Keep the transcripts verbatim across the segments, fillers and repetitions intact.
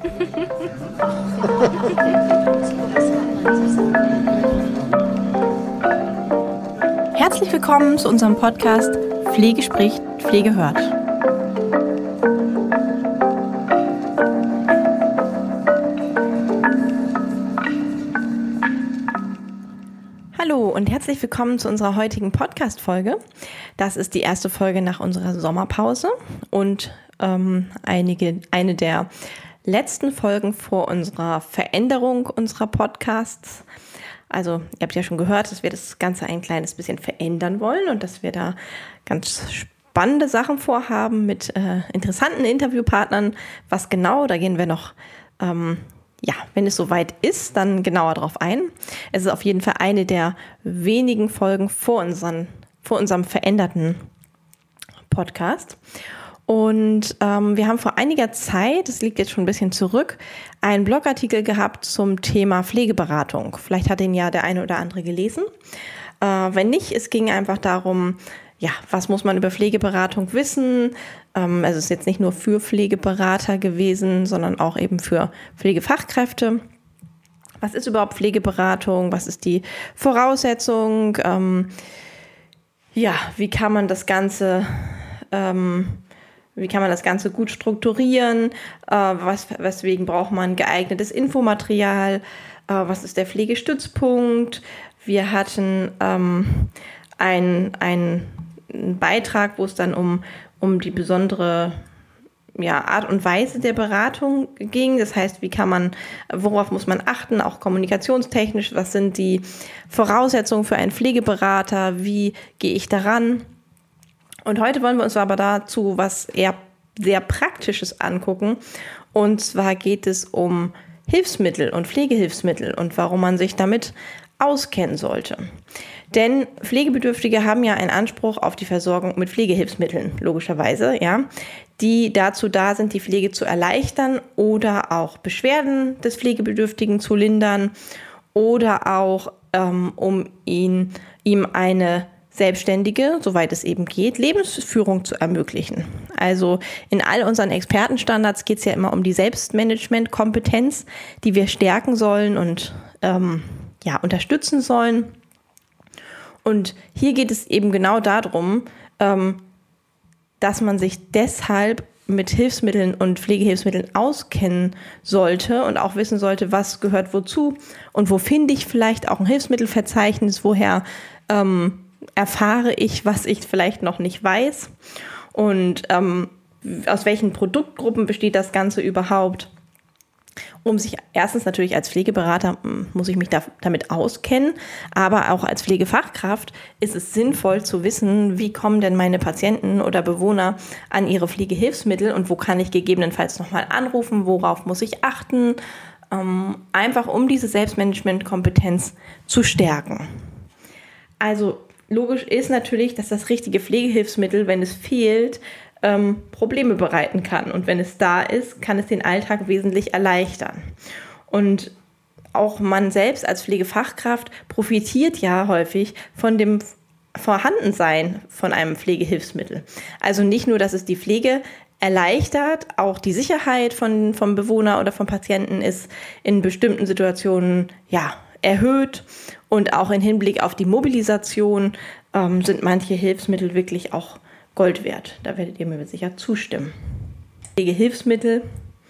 Herzlich willkommen zu unserem Podcast Pflege spricht, Pflege hört. Hallo und herzlich willkommen zu unserer heutigen Podcast-Folge. Das ist die erste Folge nach unserer Sommerpause und ähm, einige, eine der letzten Folgen vor unserer Veränderung unserer Podcasts. Also ihr habt ja schon gehört, dass wir das Ganze ein kleines bisschen verändern wollen und dass wir da ganz spannende Sachen vorhaben mit äh, interessanten Interviewpartnern. Was genau, da gehen wir noch, ähm, ja, wenn es soweit ist, dann genauer drauf ein. Es ist auf jeden Fall eine der wenigen Folgen vor, unseren, vor unserem veränderten Podcast. Und ähm, wir haben vor einiger Zeit, das liegt jetzt schon ein bisschen zurück, einen Blogartikel gehabt zum Thema Pflegeberatung. Vielleicht hat den ja der eine oder andere gelesen. Äh, wenn nicht, es ging einfach darum, ja, was muss man über Pflegeberatung wissen? Ähm, also es ist jetzt nicht nur für Pflegeberater gewesen, sondern auch eben für Pflegefachkräfte. Was ist überhaupt Pflegeberatung? Was ist die Voraussetzung? Ähm, ja, wie kann man das Ganze ähm, Wie kann man das Ganze gut strukturieren? Äh, was, weswegen braucht man geeignetes Infomaterial? Äh, was ist der Pflegestützpunkt? Wir hatten ähm, einen einen Beitrag, wo es dann um, um die besondere ja, Art und Weise der Beratung ging. Das heißt, wie kann man, worauf muss man achten, auch kommunikationstechnisch? Was sind die Voraussetzungen für einen Pflegeberater? Wie gehe ich daran? Und heute wollen wir uns aber dazu was eher sehr Praktisches angucken. Und zwar geht es um Hilfsmittel und Pflegehilfsmittel und warum man sich damit auskennen sollte. Denn Pflegebedürftige haben ja einen Anspruch auf die Versorgung mit Pflegehilfsmitteln, logischerweise, ja, die dazu da sind, die Pflege zu erleichtern oder auch Beschwerden des Pflegebedürftigen zu lindern oder auch, ähm, um ihn, ihm eine selbstständige, soweit es eben geht, Lebensführung zu ermöglichen. Also in all unseren Expertenstandards geht es ja immer um die Selbstmanagement-Kompetenz, die wir stärken sollen und ähm, ja, unterstützen sollen. Und hier geht es eben genau darum, ähm, dass man sich deshalb mit Hilfsmitteln und Pflegehilfsmitteln auskennen sollte und auch wissen sollte, was gehört wozu und wo finde ich vielleicht auch ein Hilfsmittelverzeichnis, woher ähm, erfahre ich, was ich vielleicht noch nicht weiß und ähm, aus welchen Produktgruppen besteht das Ganze überhaupt. Um sich erstens natürlich als Pflegeberater muss ich mich da, damit auskennen, aber auch als Pflegefachkraft ist es sinnvoll zu wissen, wie kommen denn meine Patienten oder Bewohner an ihre Pflegehilfsmittel und wo kann ich gegebenenfalls nochmal anrufen, worauf muss ich achten, ähm, einfach um diese Selbstmanagement-Kompetenz zu stärken. Also logisch ist natürlich, dass das richtige Pflegehilfsmittel, wenn es fehlt, ähm, Probleme bereiten kann. Und wenn es da ist, kann es den Alltag wesentlich erleichtern. Und auch man selbst als Pflegefachkraft profitiert ja häufig von dem Vorhandensein von einem Pflegehilfsmittel. Also nicht nur, dass es die Pflege erleichtert, auch die Sicherheit von, vom Bewohner oder vom Patienten ist in bestimmten Situationen ja erhöht. Und auch im Hinblick auf die Mobilisation ähm, sind manche Hilfsmittel wirklich auch Gold wert. Da werdet ihr mir sicher zustimmen. Pflegehilfsmittel.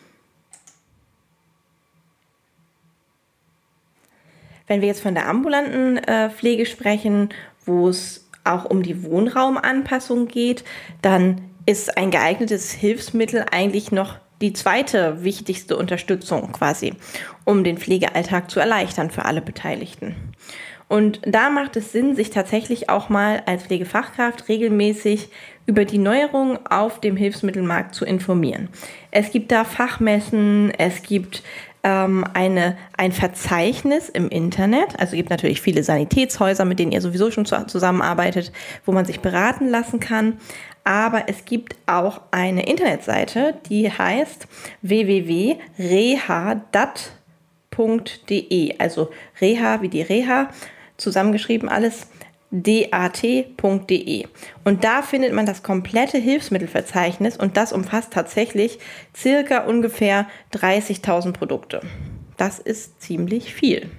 Wenn wir jetzt von der ambulanten äh, Pflege sprechen, wo es auch um die Wohnraumanpassung geht, dann ist ein geeignetes Hilfsmittel eigentlich noch die zweite wichtigste Unterstützung quasi, um den Pflegealltag zu erleichtern für alle Beteiligten. Und da macht es Sinn, sich tatsächlich auch mal als Pflegefachkraft regelmäßig über die Neuerungen auf dem Hilfsmittelmarkt zu informieren. Es gibt da Fachmessen, es gibt ähm, eine, ein Verzeichnis im Internet, also es gibt natürlich viele Sanitätshäuser, mit denen ihr sowieso schon zusammenarbeitet, wo man sich beraten lassen kann. Aber es gibt auch eine Internetseite, die heißt w w w punkt reha-dat punkt de, also Reha wie die Reha, zusammengeschrieben alles, d a t punkt d e. Und da findet man das komplette Hilfsmittelverzeichnis und das umfasst tatsächlich circa ungefähr dreißigtausend Produkte. Das ist ziemlich viel.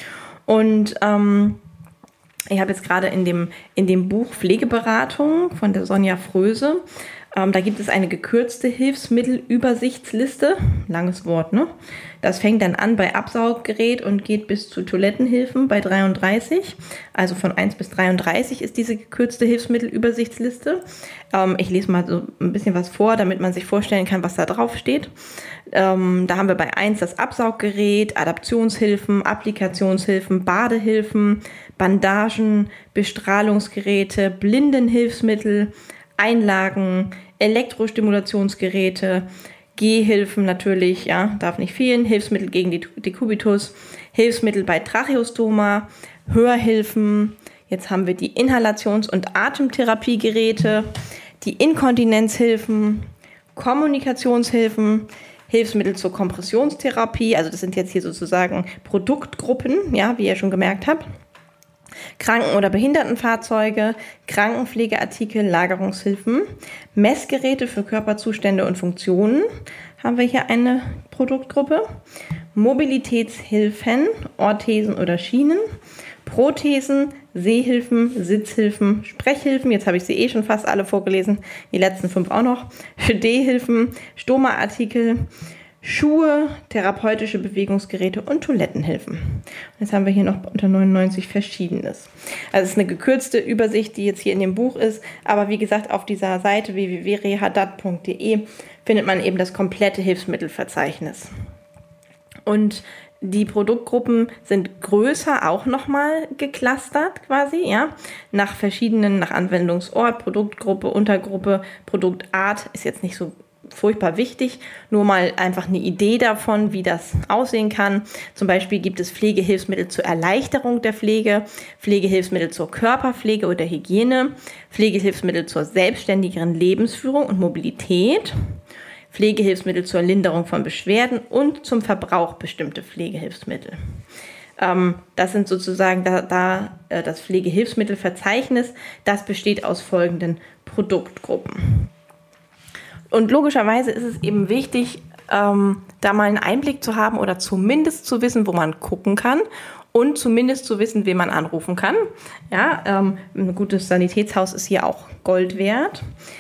Und ähm, ich habe jetzt gerade in dem, in dem Buch Pflegeberatung von der Sonja Fröse, ähm, da gibt es eine gekürzte Hilfsmittelübersichtsliste, langes Wort, ne? Das fängt dann an bei Absauggerät und geht bis zu Toilettenhilfen bei dreiunddreißig. Also von eins bis dreiunddreißig ist diese gekürzte Hilfsmittelübersichtsliste. Ähm, ich lese mal so ein bisschen was vor, damit man sich vorstellen kann, was da drauf steht. Ähm, da haben wir bei eins das Absauggerät, Adaptionshilfen, Applikationshilfen, Badehilfen, Bandagen, Bestrahlungsgeräte, Blindenhilfsmittel, Einlagen, Elektrostimulationsgeräte, Gehhilfen natürlich, ja, darf nicht fehlen, Hilfsmittel gegen die Dekubitus, Hilfsmittel bei Tracheostoma, Hörhilfen, jetzt haben wir die Inhalations- und Atemtherapiegeräte, die Inkontinenzhilfen, Kommunikationshilfen, Hilfsmittel zur Kompressionstherapie, also das sind jetzt hier sozusagen Produktgruppen, ja, wie ihr schon gemerkt habt. Kranken- oder Behindertenfahrzeuge, Krankenpflegeartikel, Lagerungshilfen, Messgeräte für Körperzustände und Funktionen, haben wir hier eine Produktgruppe, Mobilitätshilfen, Orthesen oder Schienen, Prothesen, Sehhilfen, Sitzhilfen, Sprechhilfen, jetzt habe ich sie eh schon fast alle vorgelesen, die letzten fünf auch noch, Stehhilfen, Stoma-Artikel, Schuhe, therapeutische Bewegungsgeräte und Toilettenhilfen. Und jetzt haben wir hier noch unter neunundneunzig Verschiedenes. Also es ist eine gekürzte Übersicht, die jetzt hier in dem Buch ist. Aber wie gesagt, auf dieser Seite w w w punkt rehadat punkt d e findet man eben das komplette Hilfsmittelverzeichnis. Und die Produktgruppen sind größer auch nochmal geclustert quasi, ja, nach verschiedenen, nach Anwendungsort, Produktgruppe, Untergruppe, Produktart ist jetzt nicht so furchtbar wichtig, nur mal einfach eine Idee davon, wie das aussehen kann. Zum Beispiel gibt es Pflegehilfsmittel zur Erleichterung der Pflege, Pflegehilfsmittel zur Körperpflege oder Hygiene, Pflegehilfsmittel zur selbstständigeren Lebensführung und Mobilität, Pflegehilfsmittel zur Linderung von Beschwerden und zum Verbrauch bestimmte Pflegehilfsmittel. Ähm, das sind sozusagen da, da äh, das Pflegehilfsmittelverzeichnis, das besteht aus folgenden Produktgruppen. Und logischerweise ist es eben wichtig, ähm, da mal einen Einblick zu haben oder zumindest zu wissen, wo man gucken kann und zumindest zu wissen, wen man anrufen kann. Ja, ähm, ein gutes Sanitätshaus ist hier auch Gold wert.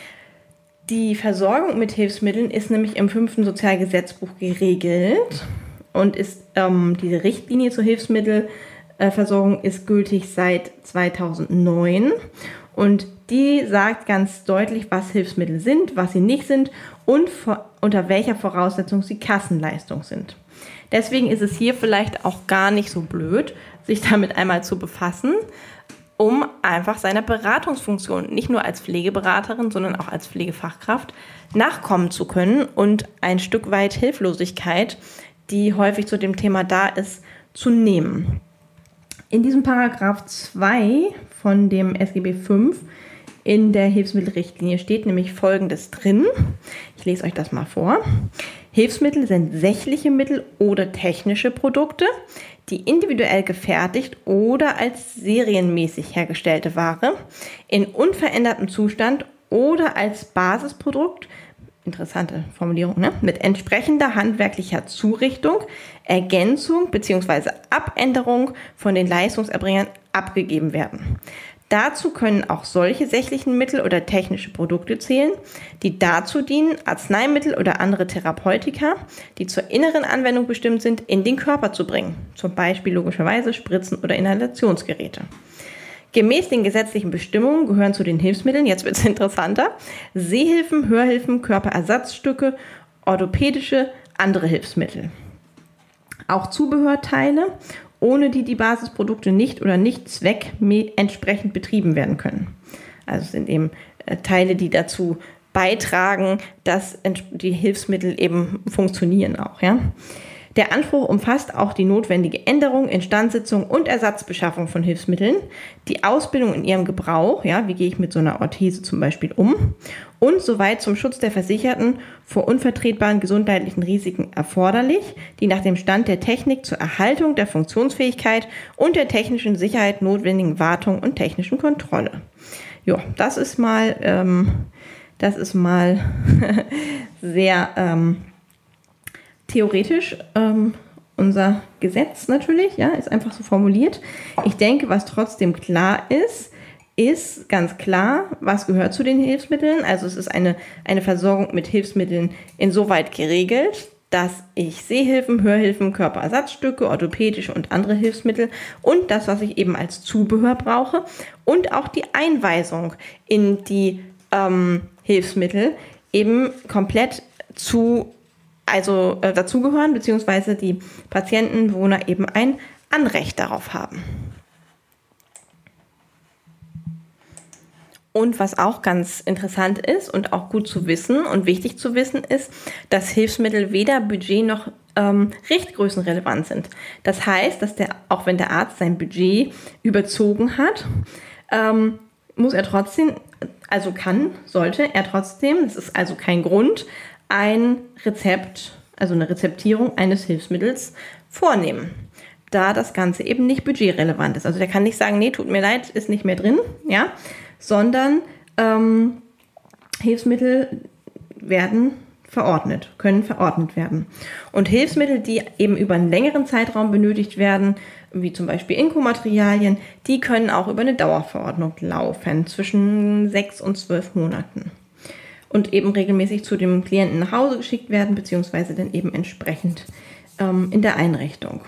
Die Versorgung mit Hilfsmitteln ist nämlich im fünften Sozialgesetzbuch geregelt und ist ähm, diese Richtlinie zur Hilfsmittelversorgung ist gültig seit zweitausendneun. Und die sagt ganz deutlich, was Hilfsmittel sind, was sie nicht sind und vor, unter welcher Voraussetzung sie Kassenleistung sind. Deswegen ist es hier vielleicht auch gar nicht so blöd, sich damit einmal zu befassen, um einfach seiner Beratungsfunktion, nicht nur als Pflegeberaterin, sondern auch als Pflegefachkraft, nachkommen zu können und ein Stück weit Hilflosigkeit, die häufig zu dem Thema da ist, zu nehmen. In diesem Paragraph zwei von dem S G B fünf in der Hilfsmittelrichtlinie steht nämlich Folgendes drin. Ich lese euch das mal vor. Hilfsmittel sind sächliche Mittel oder technische Produkte, die individuell gefertigt oder als serienmäßig hergestellte Ware in unverändertem Zustand oder als Basisprodukt, interessante Formulierung, ne? Mit entsprechender handwerklicher Zurichtung, Ergänzung bzw. Abänderung von den Leistungserbringern abgegeben werden. Dazu können auch solche sächlichen Mittel oder technische Produkte zählen, die dazu dienen, Arzneimittel oder andere Therapeutika, die zur inneren Anwendung bestimmt sind, in den Körper zu bringen. Zum Beispiel logischerweise Spritzen oder Inhalationsgeräte. Gemäß den gesetzlichen Bestimmungen gehören zu den Hilfsmitteln, jetzt wird es interessanter, Sehhilfen, Hörhilfen, Körperersatzstücke, orthopädische, andere Hilfsmittel. Auch Zubehörteile, ohne die die Basisprodukte nicht oder nicht zweckentsprechend betrieben werden können. Also es sind eben äh, Teile, die dazu beitragen, dass die Hilfsmittel eben funktionieren auch. Ja? Der Anspruch umfasst auch die notwendige Änderung, Instandsetzung und Ersatzbeschaffung von Hilfsmitteln, die Ausbildung in ihrem Gebrauch, ja, wie gehe ich mit so einer Orthese zum Beispiel um, und soweit zum Schutz der Versicherten vor unvertretbaren gesundheitlichen Risiken erforderlich, die nach dem Stand der Technik zur Erhaltung der Funktionsfähigkeit und der technischen Sicherheit notwendigen Wartung und technischen Kontrolle. Ja, das ist mal, ähm, das ist mal sehr ähm, theoretisch ähm, unser Gesetz natürlich, ja, ist einfach so formuliert. Ich denke, was trotzdem klar ist, ist ganz klar, was gehört zu den Hilfsmitteln. Also es ist eine, eine Versorgung mit Hilfsmitteln insoweit geregelt, dass ich Sehhilfen, Hörhilfen, Körperersatzstücke, orthopädische und andere Hilfsmittel und das, was ich eben als Zubehör brauche und auch die Einweisung in die ähm, Hilfsmittel eben komplett zu, also äh, dazugehören, beziehungsweise die Patienten, Bewohner eben ein Anrecht darauf haben. Und was auch ganz interessant ist und auch gut zu wissen und wichtig zu wissen ist, dass Hilfsmittel weder Budget noch ähm, Richtgrößen relevant sind. Das heißt, dass der, auch wenn der Arzt sein Budget überzogen hat, ähm, muss er trotzdem, also kann, sollte er trotzdem, das ist also kein Grund, ein Rezept, also eine Rezeptierung eines Hilfsmittels vornehmen, da das Ganze eben nicht budgetrelevant ist. Also der kann nicht sagen, nee, tut mir leid, ist nicht mehr drin, ja, sondern ähm, Hilfsmittel werden verordnet, können verordnet werden. Und Hilfsmittel, die eben über einen längeren Zeitraum benötigt werden, wie zum Beispiel Inkomaterialien, die können auch über eine Dauerverordnung laufen, zwischen sechs und zwölf Monaten. Und eben regelmäßig zu dem Klienten nach Hause geschickt werden, beziehungsweise dann eben entsprechend ähm, in der Einrichtung.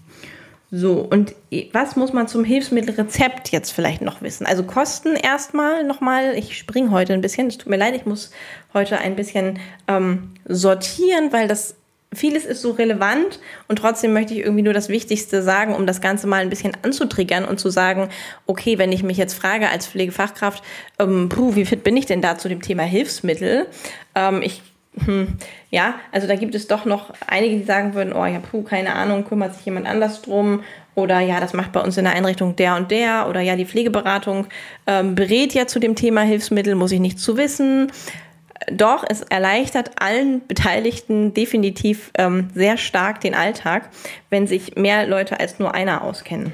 So, und was muss man zum Hilfsmittelrezept jetzt vielleicht noch wissen? Also Kosten erstmal nochmal, ich springe heute ein bisschen, es tut mir leid, ich muss heute ein bisschen ähm, sortieren, weil das vieles ist so relevant und trotzdem möchte ich irgendwie nur das Wichtigste sagen, um das Ganze mal ein bisschen anzutriggern und zu sagen, okay, wenn ich mich jetzt frage als Pflegefachkraft, ähm, puh, wie fit bin ich denn da zu dem Thema Hilfsmittel? Ähm, ich Hm, ja, also da gibt es doch noch einige, die sagen würden, oh ja, puh, keine Ahnung, kümmert sich jemand anders drum oder ja, das macht bei uns in der Einrichtung der und der oder ja, die Pflegeberatung ähm, berät ja zu dem Thema Hilfsmittel, muss ich nichts zu wissen. Doch, es erleichtert allen Beteiligten definitiv ähm, sehr stark den Alltag, wenn sich mehr Leute als nur einer auskennen.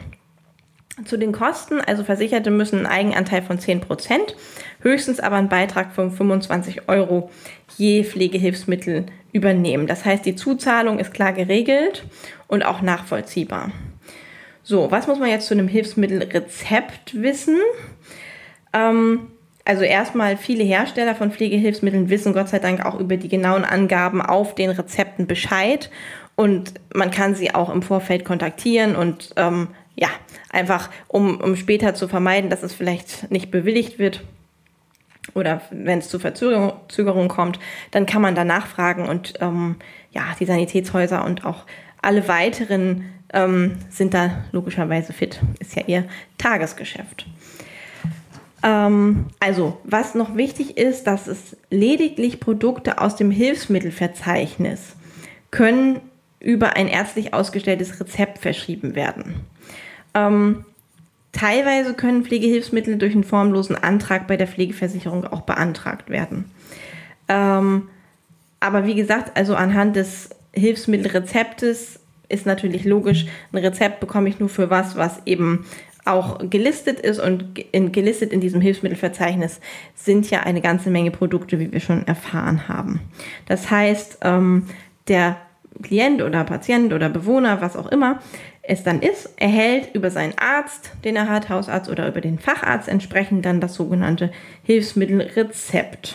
Zu den Kosten, also Versicherte müssen einen Eigenanteil von zehn Prozent, höchstens aber einen Beitrag von fünfundzwanzig Euro je Pflegehilfsmittel übernehmen. Das heißt, die Zuzahlung ist klar geregelt und auch nachvollziehbar. So, was muss man jetzt zu einem Hilfsmittelrezept wissen? Ähm, also erstmal, viele Hersteller von Pflegehilfsmitteln wissen Gott sei Dank auch über die genauen Angaben auf den Rezepten Bescheid und man kann sie auch im Vorfeld kontaktieren und ähm, ja, einfach um, um später zu vermeiden, dass es vielleicht nicht bewilligt wird oder wenn es zu Verzögerungen kommt, dann kann man da nachfragen und ähm, ja, die Sanitätshäuser und auch alle weiteren ähm, sind da logischerweise fit, ist ja ihr Tagesgeschäft. Ähm, also, was noch wichtig ist, dass es lediglich Produkte aus dem Hilfsmittelverzeichnis können über ein ärztlich ausgestelltes Rezept verschrieben werden. Ähm, teilweise können Pflegehilfsmittel durch einen formlosen Antrag bei der Pflegeversicherung auch beantragt werden. Ähm, aber wie gesagt, also anhand des Hilfsmittelrezeptes ist natürlich logisch, ein Rezept bekomme ich nur für was, was eben auch gelistet ist und in, gelistet in diesem Hilfsmittelverzeichnis sind ja eine ganze Menge Produkte, wie wir schon erfahren haben. Das heißt, ähm, der Klient oder Patient oder Bewohner, was auch immer es dann ist, erhält über seinen Arzt, den er hat, Hausarzt oder über den Facharzt entsprechend dann das sogenannte Hilfsmittelrezept.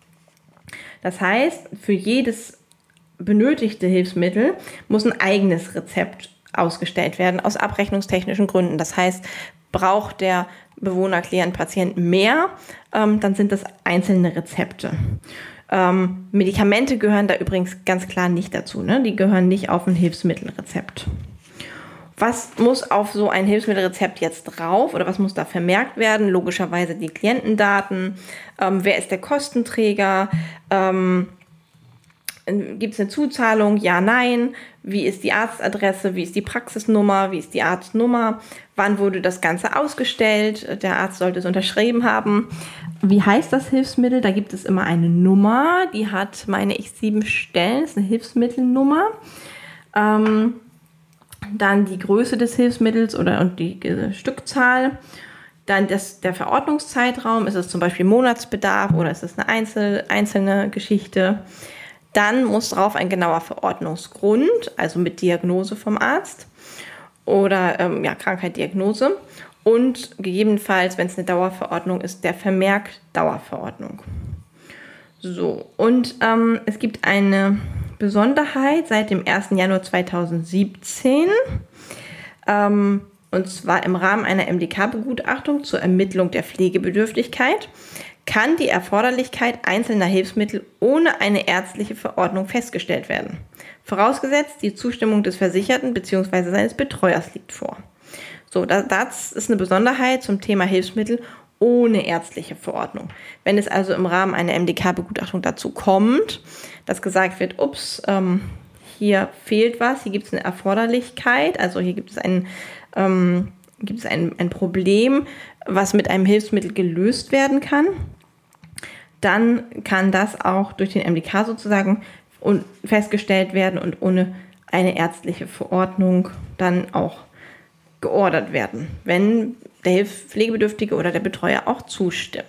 Das heißt, für jedes benötigte Hilfsmittel muss ein eigenes Rezept ausgestellt werden aus abrechnungstechnischen Gründen. Das heißt, braucht der Bewohner, Klient, Patient mehr, ähm, dann sind das einzelne Rezepte. Ähm, Medikamente gehören da übrigens ganz klar nicht dazu, ne? Die gehören nicht auf ein Hilfsmittelrezept. Was muss auf so ein Hilfsmittelrezept jetzt drauf oder was muss da vermerkt werden? Logischerweise die Klientendaten, ähm, wer ist der Kostenträger, ähm, gibt es eine Zuzahlung? Ja, nein. Wie ist die Arztadresse? Wie ist die Praxisnummer? Wie ist die Arztnummer? Wann wurde das Ganze ausgestellt? Der Arzt sollte es unterschrieben haben. Wie heißt das Hilfsmittel? Da gibt es immer eine Nummer. Die hat, meine ich, sieben Stellen. Das ist eine Hilfsmittelnummer. Ähm, dann die Größe des Hilfsmittels oder und die äh, Stückzahl. Dann das, der Verordnungszeitraum. Ist es zum Beispiel Monatsbedarf oder ist es eine einzel, einzelne Geschichte? Dann muss drauf ein genauer Verordnungsgrund, also mit Diagnose vom Arzt oder ähm, ja, Krankheitsdiagnose und gegebenenfalls, wenn es eine Dauerverordnung ist, der Vermerk Dauerverordnung. So, und ähm, es gibt eine Besonderheit seit dem ersten Januar zweitausendsiebzehn, ähm, und zwar im Rahmen einer M D K-Begutachtung zur Ermittlung der Pflegebedürftigkeit kann die Erforderlichkeit einzelner Hilfsmittel ohne eine ärztliche Verordnung festgestellt werden. Vorausgesetzt, die Zustimmung des Versicherten bzw. seines Betreuers liegt vor. So, das ist eine Besonderheit zum Thema Hilfsmittel ohne ärztliche Verordnung. Wenn es also im Rahmen einer M D K-Begutachtung dazu kommt, dass gesagt wird, ups, ähm, hier fehlt was, hier gibt es eine Erforderlichkeit, also hier gibt es ein, ähm, gibt es ein, ein Problem, was mit einem Hilfsmittel gelöst werden kann, dann kann das auch durch den M D K sozusagen festgestellt werden und ohne eine ärztliche Verordnung dann auch geordert werden, wenn der Pflegebedürftige oder der Betreuer auch zustimmen.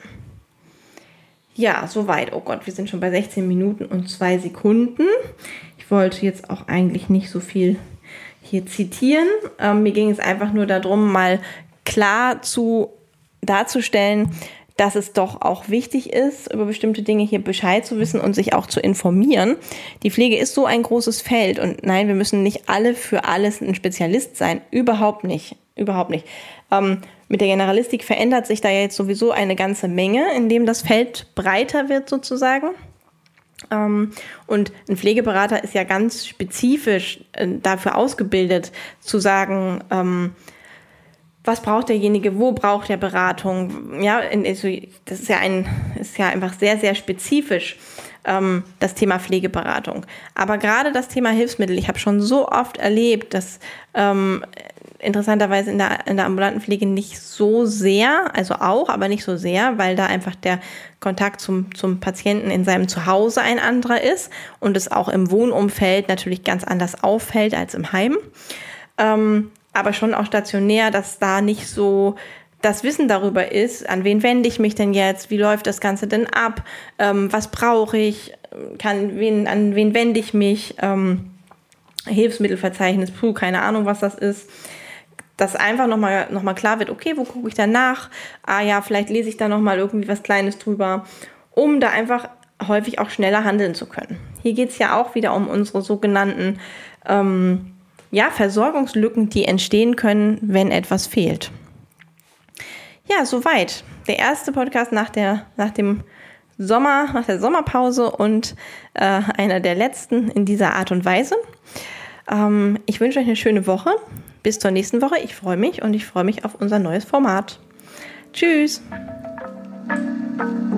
Ja, soweit. Oh Gott, wir sind schon bei sechzehn Minuten und zwei Sekunden. Ich wollte jetzt auch eigentlich nicht so viel hier zitieren. Ähm, mir ging es einfach nur darum, mal klar zu darzustellen, dass es doch auch wichtig ist, über bestimmte Dinge hier Bescheid zu wissen und sich auch zu informieren. Die Pflege ist so ein großes Feld und nein, wir müssen nicht alle für alles ein Spezialist sein. Überhaupt nicht. Überhaupt nicht. Ähm, mit der Generalistik verändert sich da jetzt sowieso eine ganze Menge, indem das Feld breiter wird sozusagen. Ähm, und ein Pflegeberater ist ja ganz spezifisch äh, dafür ausgebildet, zu sagen, ähm, was braucht derjenige, wo braucht er Beratung? Ja, also das ist ja ein, ist ja einfach sehr, sehr spezifisch, ähm, das Thema Pflegeberatung. Aber gerade das Thema Hilfsmittel, ich habe schon so oft erlebt, dass ähm, interessanterweise in der, in der ambulanten Pflege nicht so sehr, also auch, aber nicht so sehr, weil da einfach der Kontakt zum, zum Patienten in seinem Zuhause ein anderer ist und es auch im Wohnumfeld natürlich ganz anders auffällt als im Heim. Ähm, aber schon auch stationär, dass da nicht so das Wissen darüber ist, an wen wende ich mich denn jetzt, wie läuft das Ganze denn ab, ähm, was brauche ich, kann, wen, an wen wende ich mich, ähm, Hilfsmittelverzeichnis, puh, keine Ahnung, was das ist, dass einfach nochmal noch mal klar wird, okay, wo gucke ich da nach, ah ja, vielleicht lese ich da nochmal irgendwie was Kleines drüber, um da einfach häufig auch schneller handeln zu können. Hier geht es ja auch wieder um unsere sogenannten ähm, ja, Versorgungslücken, die entstehen können, wenn etwas fehlt. Ja, soweit. Der erste Podcast nach der, nach dem Sommer, nach der Sommerpause und äh, einer der letzten in dieser Art und Weise. Ähm, ich wünsche euch eine schöne Woche. Bis zur nächsten Woche. Ich freue mich und ich freue mich auf unser neues Format. Tschüss!